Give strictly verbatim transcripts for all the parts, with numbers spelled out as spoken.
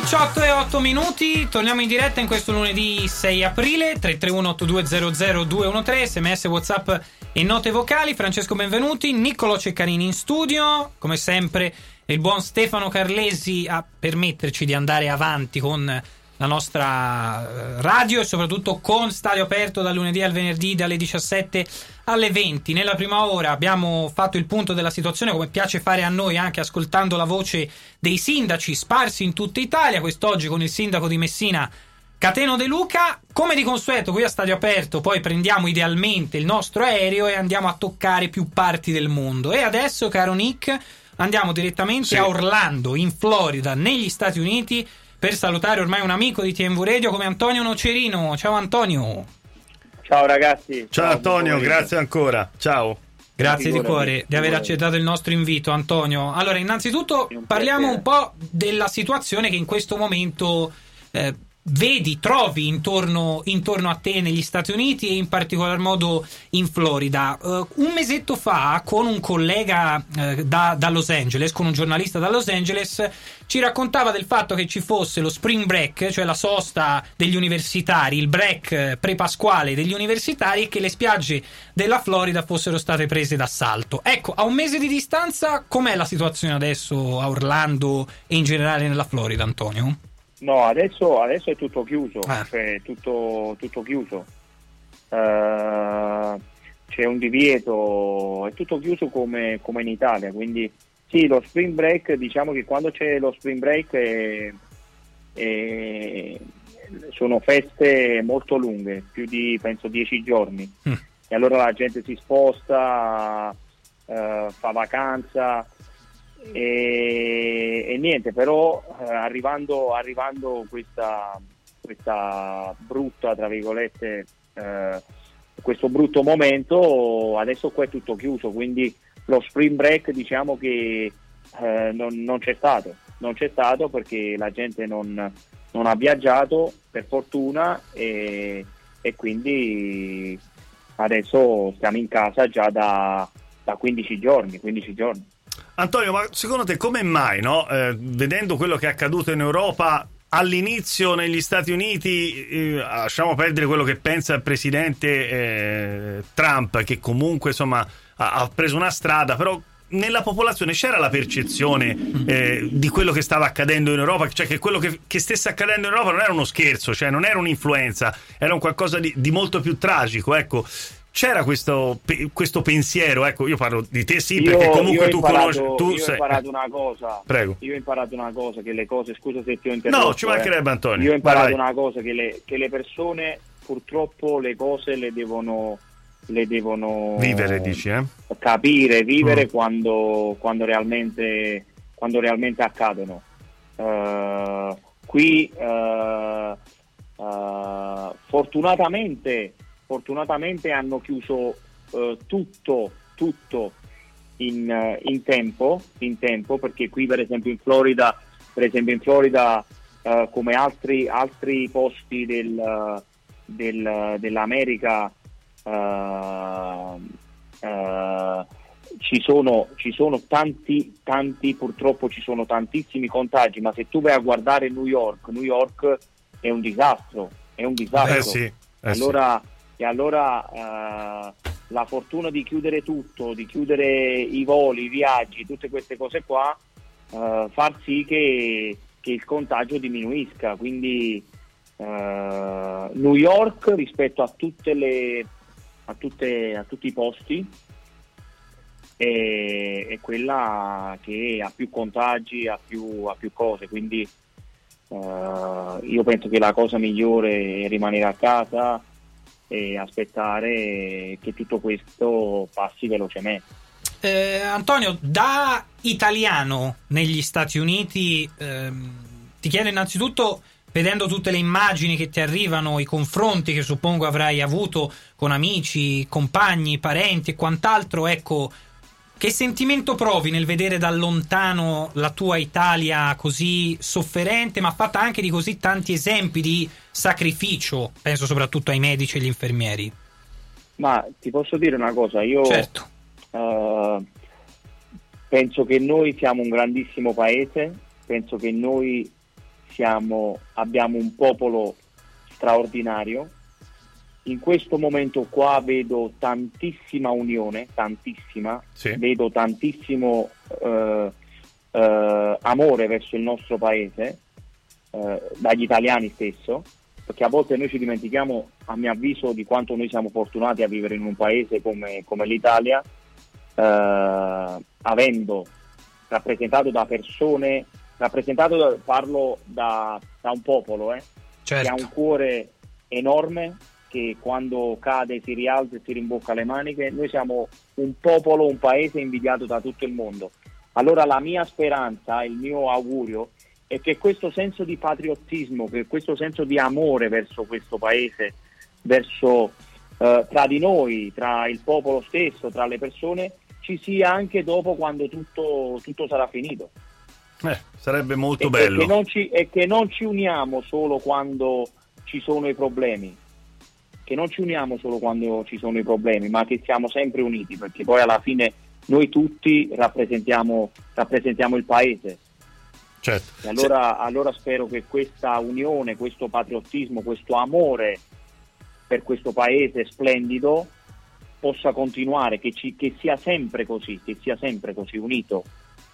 diciotto e otto minuti, torniamo in diretta in questo lunedì sei aprile. Tre tre uno otto due zero zero due uno tre, sms, whatsapp e note vocali. Francesco Benvenuti, Niccolò Ceccarini in studio, come sempre il buon Stefano Carlesi a permetterci di andare avanti con la nostra radio e soprattutto con Stadio Aperto dal lunedì al venerdì dalle diciassette alle venti. Nella prima ora abbiamo fatto il punto della situazione, come piace fare a noi, anche ascoltando la voce dei sindaci sparsi in tutta Italia, quest'oggi con il sindaco di Messina Cateno De Luca. Come di consueto qui a Stadio Aperto poi prendiamo idealmente il nostro aereo e andiamo a toccare più parti del mondo. E adesso, caro Nick, andiamo direttamente sì. a Orlando, in Florida, negli Stati Uniti, per salutare ormai un amico di T M V Radio come Antonio Nocerino. Ciao Antonio. Ciao ragazzi. Ciao, ciao Antonio, grazie ancora. Ciao. Grazie di cuore di aver accettato il nostro invito, Antonio. Allora, innanzitutto parliamo un po' della situazione che in questo momento eh, vedi, trovi intorno, intorno a te negli Stati Uniti e in particolar modo in Florida. Uh, un mesetto fa, con un collega uh, da, da Los Angeles, con un giornalista da Los Angeles, ci raccontava del fatto che ci fosse lo spring break, cioè la sosta degli universitari, il break pre-pasquale degli universitari, e che le spiagge della Florida fossero state prese d'assalto. Ecco, a un mese di distanza, com'è la situazione adesso a Orlando e in generale nella Florida, Antonio? No, adesso, adesso è tutto chiuso, ah. cioè tutto, tutto chiuso. Uh, c'è un divieto, è tutto chiuso come, come in Italia, quindi sì, lo spring break, diciamo che quando c'è lo spring break è, è, sono feste molto lunghe, più di penso dieci giorni, mm. e allora la gente si sposta, uh, fa vacanza. E, e niente, però eh, arrivando arrivando questa questa brutta, tra virgolette, eh, questo brutto momento, adesso qua è tutto chiuso, quindi lo spring break diciamo che eh, non, non c'è stato non c'è stato perché la gente non, non ha viaggiato, per fortuna, e, e quindi adesso stiamo in casa già da, da quindici giorni. Antonio, ma secondo te come mai, no? Eh, vedendo quello che è accaduto in Europa all'inizio negli Stati Uniti, eh, lasciamo perdere quello che pensa il presidente eh, Trump, che comunque insomma ha, ha preso una strada, però nella popolazione c'era la percezione eh, di quello che stava accadendo in Europa, cioè che quello che, che stesse accadendo in Europa non era uno scherzo, cioè non era un'influenza, era un qualcosa di, di molto più tragico, ecco. C'era questo, questo pensiero, ecco, io parlo di te sì, perché io, comunque io tu imparato, conosci, tu io sei... ho imparato una cosa, Prego. Io ho imparato una cosa, che le cose, scusa se ti ho interrotto. No, ci mancherebbe, eh. Antonio. Io ho imparato vai, vai. una cosa, che le, che le persone purtroppo le cose le devono le devono vivere, dici, eh? Capire, vivere mm. quando, quando realmente quando realmente accadono. Uh, qui uh, uh, fortunatamente fortunatamente hanno chiuso uh, tutto tutto in, uh, in tempo in tempo perché qui per esempio in Florida per esempio in Florida uh, come altri altri posti del, uh, del, uh, dell'America uh, uh, ci sono ci sono tanti tanti purtroppo ci sono tantissimi contagi, ma se tu vai a guardare New York New York è un disastro è un disastro eh sì, eh allora sì. E allora uh, la fortuna di chiudere tutto, di chiudere i voli, i viaggi, tutte queste cose qua, uh, far sì che, che il contagio diminuisca. Quindi uh, New York rispetto a tutte le a, tutte, a tutti i posti è, è quella che ha più contagi, ha più, ha più cose. Quindi uh, io penso che la cosa migliore è rimanere a casa e aspettare che tutto questo passi velocemente. Eh, Antonio, da italiano negli Stati Uniti, ehm, ti chiedo innanzitutto, vedendo tutte le immagini che ti arrivano, i confronti che suppongo avrai avuto con amici, compagni, parenti e quant'altro, ecco, che sentimento provi nel vedere da lontano la tua Italia così sofferente, ma fatta anche di così tanti esempi di sacrificio? Penso soprattutto ai medici e agli infermieri. Ma ti posso dire una cosa, io certo. uh, penso che noi siamo un grandissimo paese, penso che noi siamo, abbiamo un popolo straordinario. In questo momento qua vedo tantissima unione, tantissima, sì. vedo tantissimo eh, eh, amore verso il nostro paese, eh, dagli italiani stesso, perché a volte noi ci dimentichiamo, a mio avviso, di quanto noi siamo fortunati a vivere in un paese come, come l'Italia, eh, avendo rappresentato da persone, rappresentato da, parlo da, da un popolo eh, certo. che ha un cuore enorme, che quando cade si rialza e si rimbocca le maniche. Noi siamo un popolo, un paese invidiato da tutto il mondo. Allora la mia speranza, il mio augurio è che questo senso di patriottismo, che questo senso di amore verso questo paese, verso eh, tra di noi, tra il popolo stesso, tra le persone, ci sia anche dopo, quando tutto, tutto sarà finito. Eh, sarebbe molto e, bello. E che, non ci, e che non ci uniamo solo quando ci sono i problemi, che non ci uniamo solo quando ci sono i problemi, ma che siamo sempre uniti, perché poi alla fine noi tutti rappresentiamo, rappresentiamo il paese. Certo. E allora, allora spero che questa unione, questo patriottismo, questo amore per questo paese splendido possa continuare, che, ci, che sia sempre così, che sia sempre così unito.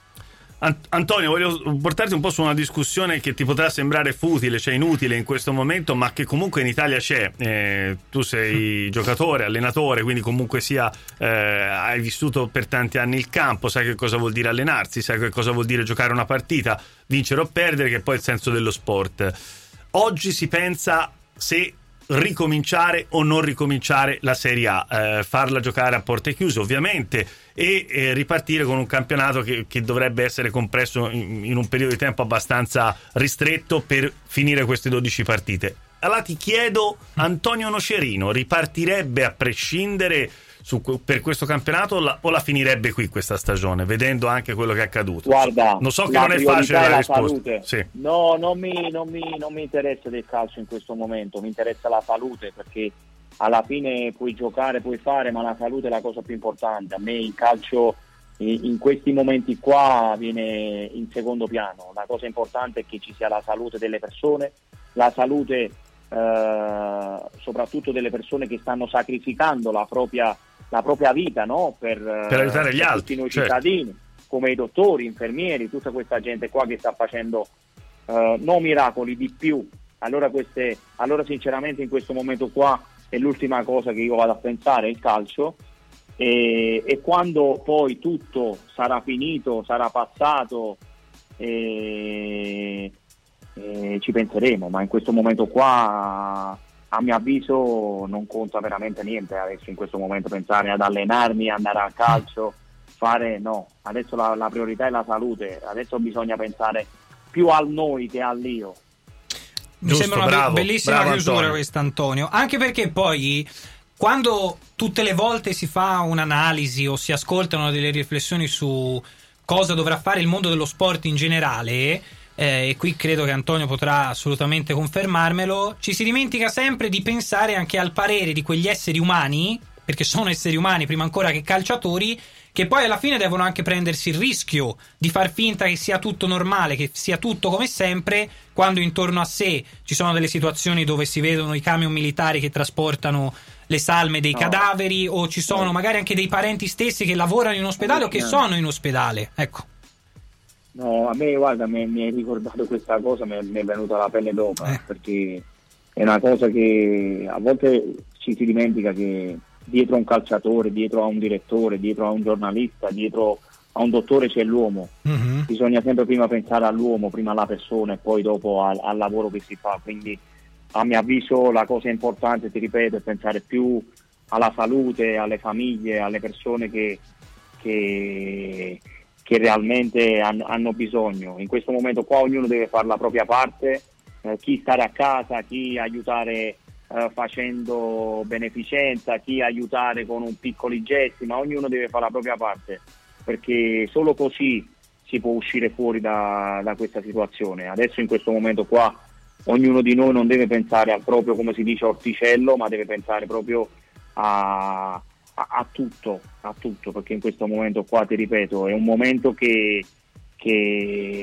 Antonio, voglio portarti un po' su una discussione che ti potrà sembrare futile, cioè inutile in questo momento, ma che comunque in Italia c'è. Eh, tu sei giocatore, allenatore, quindi comunque sia eh, hai vissuto per tanti anni il campo, sai che cosa vuol dire allenarsi, sai che cosa vuol dire giocare una partita, vincere o perdere, che è poi il senso dello sport. Oggi si pensa se ricominciare o non ricominciare la Serie A, eh, farla giocare a porte chiuse ovviamente e eh, ripartire con un campionato che, che dovrebbe essere compresso in, in un periodo di tempo abbastanza ristretto per finire queste dodici partite. Allora ti chiedo, Antonio Nocerino ripartirebbe a prescindere su, per questo campionato o la, o la finirebbe qui questa stagione, vedendo anche quello che è accaduto? Guarda, non so che non è facile la, la risposta. Sì. No, non mi, non, mi, non mi interessa del calcio in questo momento, mi interessa la salute, perché alla fine puoi giocare, puoi fare, ma la salute è la cosa più importante. A me il calcio in questi momenti qua viene in secondo piano. La cosa importante è che ci sia la salute delle persone, la salute eh, soprattutto delle persone che stanno sacrificando la propria la propria vita, no? per, per aiutare gli per altri, tutti noi certo. cittadini, come i dottori, infermieri, tutta questa gente qua che sta facendo uh, no miracoli, di più. Allora, queste, allora sinceramente in questo momento qua è l'ultima cosa che io vado a pensare, il calcio, e, e quando poi tutto sarà finito, sarà passato, e, e ci penseremo, ma in questo momento qua a mio avviso non conta veramente niente adesso in questo momento pensare ad allenarmi, andare a calcio, fare no, adesso la, la priorità è la salute, adesso bisogna pensare più al noi che all'io. Mi Giusto, sembra una bravo, bellissima bravo chiusura Antonio. questa, Antonio, anche perché poi quando tutte le volte si fa un'analisi o si ascoltano delle riflessioni su cosa dovrà fare il mondo dello sport in generale, Eh, e qui credo che Antonio potrà assolutamente confermarmelo, ci si dimentica sempre di pensare anche al parere di quegli esseri umani, perché sono esseri umani prima ancora che calciatori, che poi alla fine devono anche prendersi il rischio di far finta che sia tutto normale, che sia tutto come sempre, quando intorno a sé ci sono delle situazioni dove si vedono i camion militari che trasportano le salme dei no. cadaveri, o ci sono magari anche dei parenti stessi che lavorano in ospedale o che sono in ospedale, ecco. No, a me guarda, mi, mi hai ricordato questa cosa, mi è, mi è venuta la pelle d'oca, eh. perché è una cosa che a volte ci si dimentica, che dietro a un calciatore, dietro a un direttore, dietro a un giornalista, dietro a un dottore c'è l'uomo. Mm-hmm. Bisogna sempre prima pensare all'uomo, prima alla persona e poi dopo al, al lavoro che si fa, quindi a mio avviso la cosa importante, ti ripeto, è pensare più alla salute, alle famiglie, alle persone che, che che realmente hanno, hanno bisogno. In questo momento qua ognuno deve fare la propria parte, eh, chi stare a casa, chi aiutare eh, facendo beneficenza, chi aiutare con un piccoli gesti, ma ognuno deve fare la propria parte, perché solo così si può uscire fuori da, da questa situazione. Adesso in questo momento qua ognuno di noi non deve pensare al proprio, come si dice, orticello, ma deve pensare proprio a a tutto, a tutto, perché in questo momento qua, ti ripeto, è un momento che, che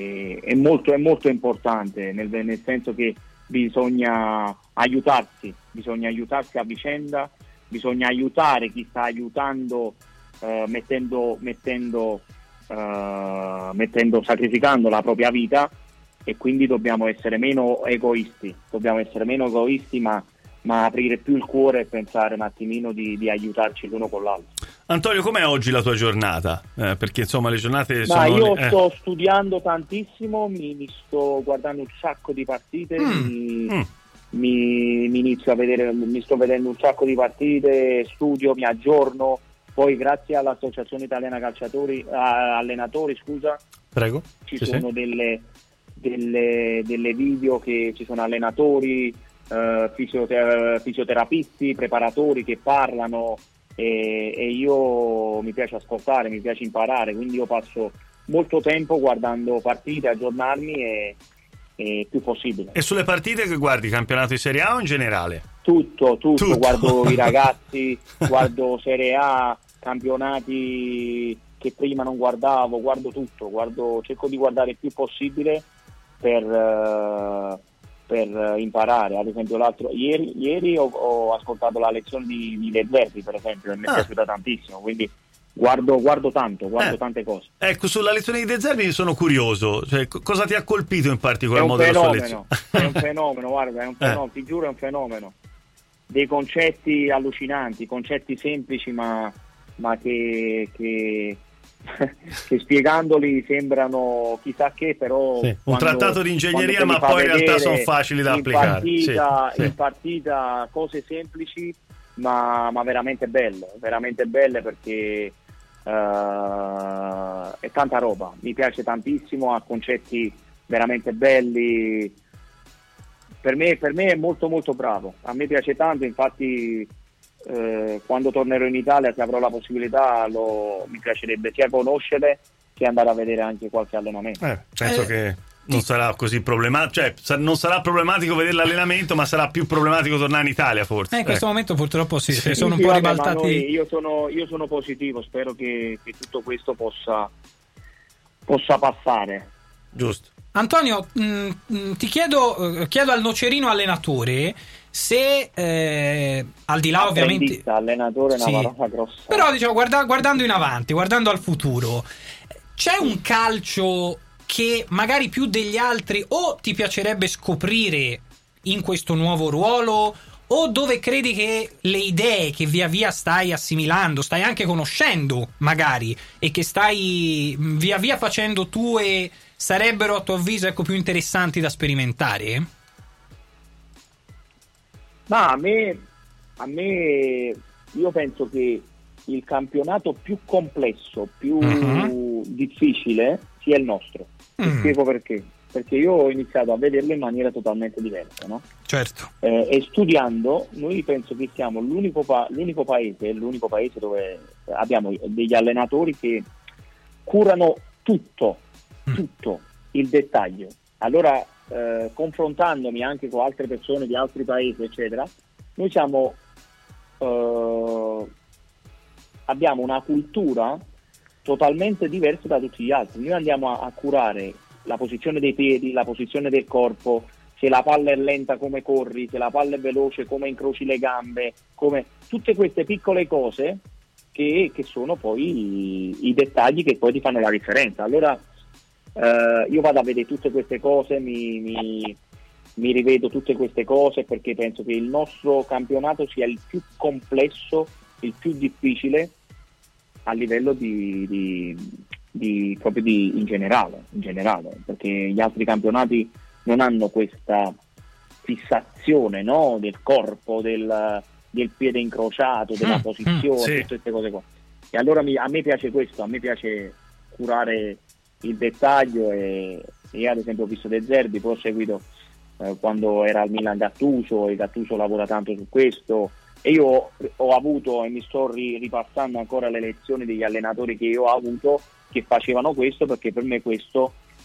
è molto, è molto importante, nel, nel senso che bisogna aiutarsi, bisogna aiutarsi a vicenda, bisogna aiutare chi sta aiutando, eh, mettendo, mettendo, eh, mettendo, sacrificando la propria vita, e quindi dobbiamo essere meno egoisti, dobbiamo essere meno egoisti, ma, ma aprire più il cuore e pensare un attimino di, di aiutarci l'uno con l'altro. Antonio, com'è oggi la tua giornata? Eh, perché insomma le giornate Ma sono... io eh. sto studiando tantissimo, mi, mi sto guardando un sacco di partite, Mm. mi, Mm. mi, mi inizio a vedere, mi sto vedendo un sacco di partite, studio, mi aggiorno, poi grazie all'Associazione Italiana Calciatori, eh, Allenatori, scusa, Prego. ci Sì, sono sì. delle, delle, delle video che ci sono allenatori, eh, fisioter- fisioterapisti, preparatori che parlano, e, e io mi piace ascoltare, mi piace imparare, quindi io passo molto tempo guardando partite, aggiornarmi e, e più possibile. E sulle partite che guardi, campionato di Serie A o in generale? Tutto, tutto, Tutto. guardo i ragazzi, guardo Serie A, campionati che prima non guardavo, guardo tutto, guardo, cerco di guardare il più possibile per, eh, per imparare. Ad esempio l'altro ieri, ieri ho, ho ascoltato la lezione di, di De Zerbi, per esempio, e mi è Ah. piaciuta tantissimo, quindi guardo, guardo tanto, guardo Eh. tante cose. Ecco, sulla lezione di De Zerbi sono curioso, cioè, co- cosa ti ha colpito in È particolar un modo della sua fenomeno, lezione? è un fenomeno, guarda, è un Eh. fenomeno, ti giuro è un fenomeno. Dei concetti allucinanti, concetti semplici, ma, ma che, che, che spiegandoli sembrano chissà che, però Sì, un quando- trattato di ingegneria, quando te li ma fa poi in realtà vedere sono facili da in applicare. partita, Sì, sì. in partita cose semplici, ma, ma veramente belle, veramente belle, perché eh, è tanta roba, mi piace tantissimo, ha concetti veramente belli. Per me, per me è molto molto bravo, a me piace tanto, infatti eh, quando tornerò in Italia, se avrò la possibilità, lo, mi piacerebbe sia conoscere che andare a vedere anche qualche allenamento. Eh, penso Eh, che non sarà così problematico, cioè sa- non sarà problematico vedere l'allenamento, ma sarà più problematico tornare in Italia forse. Eh, in questo Ecco. momento purtroppo sì, si Sì, sono sì, un po' vabbè, ma ribaltati. noi- io, sono, io sono positivo, spero che, che tutto questo possa, possa passare. Giusto. Antonio, mh, mh, ti chiedo, eh, chiedo al nocerino allenatore se eh, al di là ovviamente, Apprendista, allenatore è Sì. una parola grossa. però diciamo guarda- guardando in avanti, guardando al futuro, c'è un calcio che magari più degli altri o ti piacerebbe scoprire in questo nuovo ruolo, o dove credi che le idee che via via stai assimilando, stai anche conoscendo magari, e che stai mh, via via facendo tue, sarebbero a tuo avviso ecco più interessanti da sperimentare? Ma a me, a me, io penso che il campionato più complesso, più Mhm. difficile sia il nostro. Ti Mm. spiego perché. Perché io ho iniziato a vederlo in maniera totalmente diversa, no? Certo. Eh, e studiando, noi penso che siamo l'unico, pa- l'unico paese, l'unico paese dove abbiamo degli allenatori che curano tutto, Mm. tutto, il dettaglio. Allora, eh, confrontandomi anche con altre persone di altri paesi, eccetera, noi siamo, eh, abbiamo una cultura totalmente diversa da tutti gli altri. Noi andiamo a, a curare la posizione dei piedi, la posizione del corpo, se la palla è lenta come corri, se la palla è veloce come incroci le gambe, come tutte queste piccole cose che, che sono poi i, i dettagli che poi ti fanno la differenza. Allora eh, io vado a vedere tutte queste cose, mi, mi, mi rivedo tutte queste cose, perché penso che il nostro campionato sia il più complesso, il più difficile a livello di, di Di, proprio di, in generale, in generale, perché gli altri campionati non hanno questa fissazione, no? Del corpo, del, del piede incrociato, della Mm, posizione, mm, sì. tutte queste cose qua. E allora mi, a me piace questo, a me piace curare il dettaglio, e, e ad esempio ho visto De Zerbi, poi ho seguito eh, quando era al Milan Gattuso, e Gattuso lavora tanto su questo, e io ho, ho avuto, e mi sto ri, ripassando ancora le lezioni degli allenatori che io ho avuto, che facevano questo, perché per me questo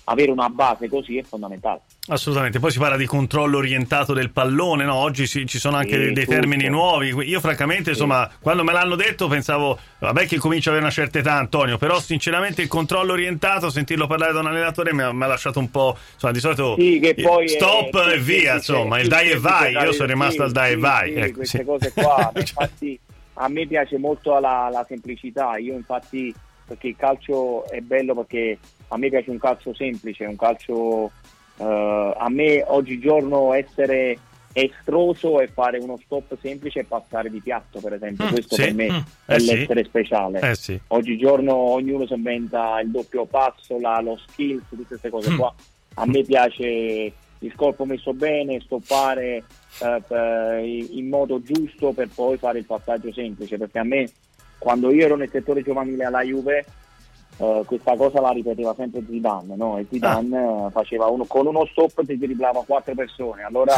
avere una base così è fondamentale. Assolutamente, poi si parla di controllo orientato del pallone, no? Oggi si, ci sono anche sì, dei, dei termini nuovi. Io francamente, insomma, sì. quando me l'hanno detto pensavo, vabbè che comincia ad avere una certa età, Antonio, però sinceramente il controllo orientato, sentirlo parlare da un allenatore mi ha, mi ha lasciato un po', insomma, di solito sì, che poi stop è, e via, insomma, il dai e vai, io sono rimasto sì, al dai sì, e vai. Sì, ecco, queste sì. cose qua, infatti a me piace molto la, la semplicità, io infatti, perché il calcio è bello perché a me piace un calcio semplice, un calcio uh, a me oggigiorno essere estroso e fare uno stop semplice e passare di piatto, per esempio, mm, questo sì, per me mm, è eh l'essere sì. speciale. Eh sì. Oggigiorno ognuno si inventa il doppio passo, la, lo skills, tutte queste cose mm. qua. A me piace il corpo messo bene, stoppare eh, in modo giusto per poi fare il passaggio semplice, perché a me quando io ero nel settore giovanile alla Juve Uh, questa cosa la ripeteva sempre Zidane, no? E Zidane ah. uh, faceva uno, con uno stop ti driblava quattro persone, allora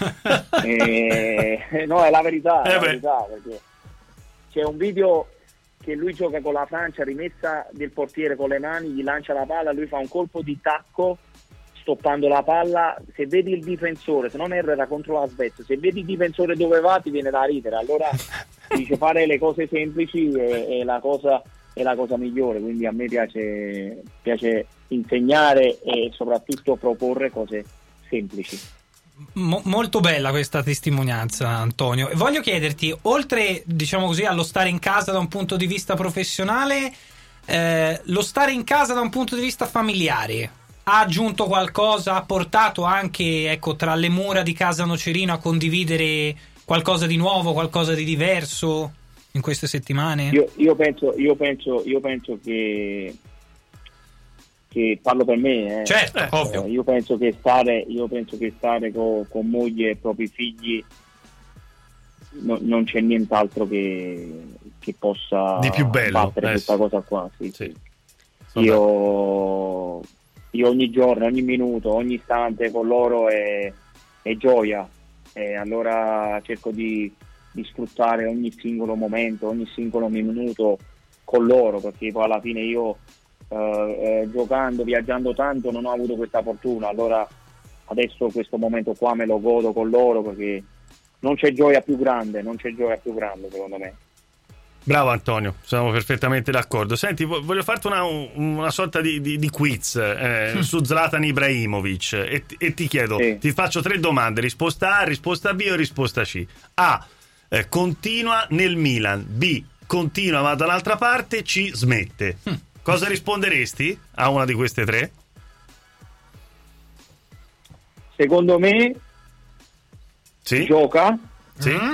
eh, no, è la verità, è la verità, perché c'è un video che lui gioca con la Francia, rimessa del portiere con le mani, gli lancia la palla, lui fa un colpo di tacco stoppando la palla, se vedi il difensore, se non erro era contro la Svezia, se vedi il difensore dove va ti viene da ridere, allora dice fare le cose semplici è, è la cosa è la cosa migliore, quindi a me piace, piace insegnare e soprattutto proporre cose semplici. Mo- molto bella questa testimonianza, Antonio. Voglio chiederti, oltre, diciamo così, allo stare in casa da un punto di vista professionale, eh, lo stare in casa da un punto di vista familiare ha aggiunto qualcosa, ha portato anche, ecco, tra le mura di casa Nocerino a condividere qualcosa di nuovo, qualcosa di diverso in queste settimane? Io, io penso, io penso, io penso che, che parlo per me, eh. Certo, eh, ovvio. Io penso che stare, io penso che stare con, con moglie e propri figli no, non c'è nient'altro che, che possa di più bello, battere eh, questa cosa qua. Sì, sì. Sì. Io, io ogni giorno, ogni minuto, ogni istante con loro è, è gioia, e allora cerco di di sfruttare ogni singolo momento, ogni singolo minuto con loro, perché poi alla fine io eh, eh, giocando, viaggiando tanto non ho avuto questa fortuna, allora adesso questo momento qua me lo godo con loro, perché non c'è gioia più grande, non c'è gioia più grande secondo me. Bravo Antonio, siamo perfettamente d'accordo. Senti, voglio farti una, una sorta di, di, di quiz eh, mm. su Zlatan Ibrahimovic e, e ti chiedo, sì. ti faccio tre domande, risposta A, risposta B o risposta C. A, Eh, continua nel Milan, B, continua ma dall'altra parte, C, smette. Mm. Cosa risponderesti a una di queste tre? Secondo me sì? gioca, sì? Mm.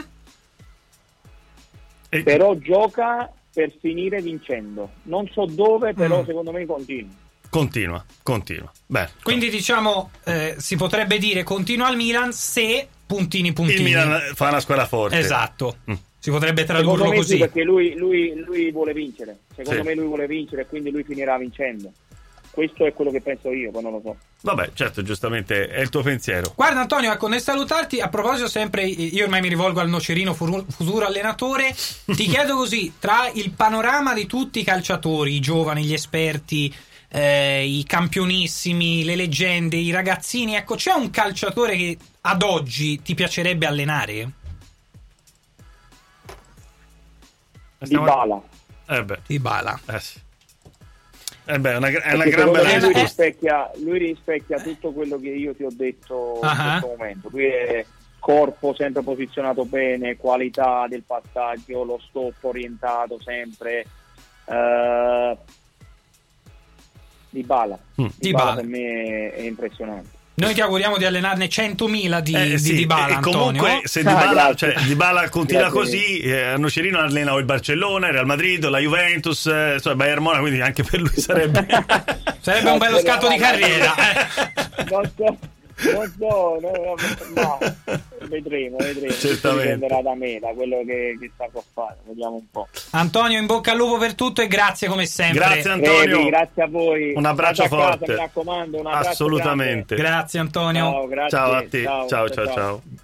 E... però gioca per finire vincendo. Non so dove, però mm. secondo me continua. Continua, continua. Beh, quindi diciamo eh, si potrebbe dire continua al Milan se puntini puntini. Il Milan fa una squadra forte. Esatto. Mm. Si potrebbe tradurlo secondo me così. Sì, perché lui, lui, lui vuole vincere. Secondo sì. me lui vuole vincere e quindi lui finirà vincendo. Questo è quello che penso io, poi non lo so. Vabbè, certo, giustamente è il tuo pensiero. Guarda Antonio, ecco, nel salutarti, a proposito sempre, io ormai mi rivolgo al Nocerino, futuro allenatore, ti chiedo così, tra il panorama di tutti i calciatori, i giovani, gli esperti, eh, i campionissimi, le leggende, i ragazzini, ecco, c'è un calciatore che ad oggi ti piacerebbe allenare? Dybala. Eh beh. Dybala. Eh sì. Eh beh, è una, è una gran bella lui rispecchia, lui rispecchia tutto quello che io ti ho detto uh-huh. in questo momento. Lui è corpo sempre posizionato bene, qualità del passaggio, lo stop orientato sempre. Uh, Dybala. Mm. Dybala, Dybala per me è impressionante. Noi ti auguriamo di allenarne centomila di, eh, di sì, Dybala, e comunque Antonio. se Dybala, ah, cioè, Dybala continua grazie. Così, eh, Nocerino allena o il Barcellona, il Real Madrid, la Juventus, eh, insomma, Bayern Monaco, quindi anche per lui sarebbe sarebbe un bello scatto di carriera. Eh. Non so, non so, no, no, no. vedremo, vedremo. Certamente. Dipenderà da me, da quello che, che sta a fare, vediamo un po'. Antonio, in bocca al lupo per tutto e grazie come sempre. Grazie Antonio. Previ, grazie a voi. Un abbraccio forte. Casa, mi raccomando, un abbraccio assolutamente. Grande. Grazie Antonio. Ciao, grazie. Ciao a te. Ciao, ciao, ciao. ciao. ciao.